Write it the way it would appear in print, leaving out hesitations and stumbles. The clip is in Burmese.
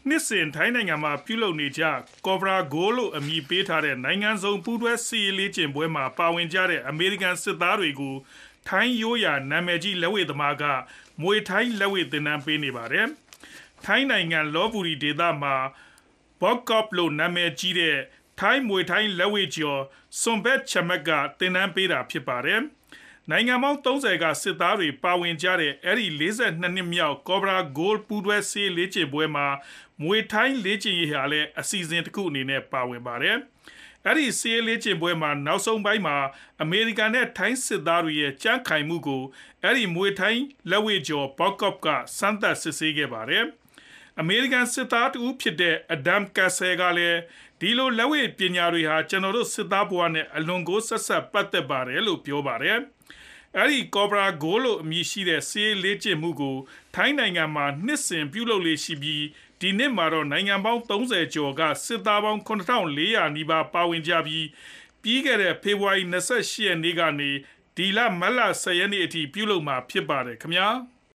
နှစ်စဉ်ထိုင်းနိုင်ငံမှာပြုလုပ်နေကြ Cobra Gold လို့အမည်ပေးထားတဲ့နိုင်ငံစုံပူးတွဲစစ်ရေးလေ့ကျင့်ပွဲမှာပါဝင်ကြတဲ့အမေရိကန်စစ်သားတွေကိုထိုင်းရိုးရာနာမည်ကြီးလက်ဝှေ့သမားကမွေထိုင်းလက်ဝှေ့သင်တန်းပေးနေပါတယ်။ထိုင်းနိုင်ငံလောဘူရီဒေသမှာ Bokop လို့နာမည်ကြီးတဲ့ထိုင်းမွေထိုင်းလက်ဝှေ့ကျော် Sombat Chamak ကသင်တန်းပေးတာဖြစ်ပါတယ်။နိုင်ငံပေါင်း30ကစစ်သားတွေပါဝင်ကြတဲ့အဲ့ဒီ42နှစ်မြောက် Cobra Gold ပူးတွဲစစ်ရေးလေ့ကျင့်ပွဲမှာမွေထိုင်းလေ့ကျင့်ရေးဟာလည်းအစီအစဉ်တစ်ခုအနေနဲ့ပါဝင်ပါတယ်။အဲ့ဒီစစ်ရေးလေ့ကျင့်ပွဲမှာနောက်ဆုံးပိုင်းမှာအမေရိကန်နဲ့ထိုင်းစစ်သားတွေရဲ့ကြမ်းခိုင်မှုကိုအဲ့ဒီမွေထိုင်းလက်ဝှေ့ကျော် Bokop ကစမ်းသပ်စစ်ဆေးခဲ့ပါတယ်။အမေရိကန်စစ်သားတဦးဖြစ်တဲ့ Adam Castle ကလည်းဒီလိုလက်ဝှေ့ပညာတွေဟာကျွန်တော်တို့စစ်သားဘဝနဲ့အလွန်ကိုဆက်ဆက်ပတ်သက်ပါတယ်လို့ပြောပါတယ်။အဲဒီ Cobra Gold လို့အမည်ရှိတဲ့စစ်ရေးလေ့ကျင့်မှုကိုထိုင်းနိုင်ငံမှာနှစ်စဉ်ပြုလုပ်လေ့ရှိပြီးဒီနှစ်မှာတော့နိုင်ငံပေါင်း30ကျော်ကစစ်သားပေါင်း9400နီးပါးပါဝင်ကြပြီးခဲ့တဲ့ဖေဖော်ဝါရီ28ရက်နေ့ကနေဒီလမတ်လ10ရက်နေ့အထိပြုလုပ်မှာဖြစ်ပါတယ်ခင်ဗျာ။